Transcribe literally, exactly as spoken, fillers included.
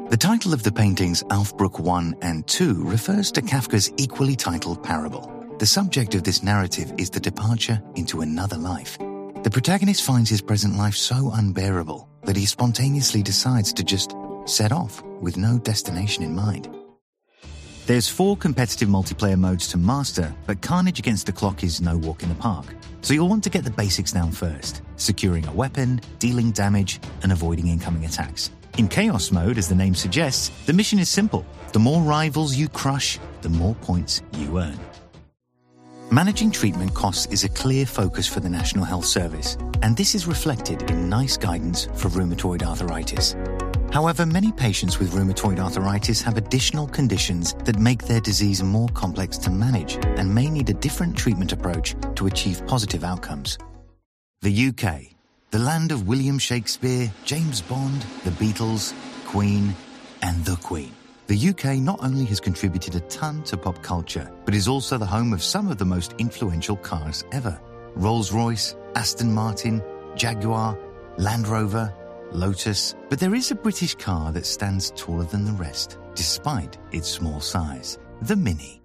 The title of the paintings Alfbruck one and two refers to Kafka's equally titled parable. The subject of this narrative is the departure into another life. The protagonist finds his present life so unbearable that he spontaneously decides to just set off with no destination in mind. There's four competitive multiplayer modes to master, but Carnage Against the Clock is no walk in the park. So you'll want to get the basics down first, securing a weapon, dealing damage, and avoiding incoming attacks. In Chaos mode, as the name suggests, the mission is simple. The more rivals you crush, the more points you earn. Managing treatment costs is a clear focus for the National Health Service, and this is reflected in NICE guidance for rheumatoid arthritis. However, many patients with rheumatoid arthritis have additional conditions that make their disease more complex to manage and may need a different treatment approach to achieve positive outcomes. The U K, the land of William Shakespeare, James Bond, the Beatles, Queen, and the Queen. The U K not only has contributed a ton to pop culture, but is also the home of some of the most influential cars ever. Rolls-Royce, Aston Martin, Jaguar, Land Rover, Lotus. But there is a British car that stands taller than the rest, despite its small size. The Mini.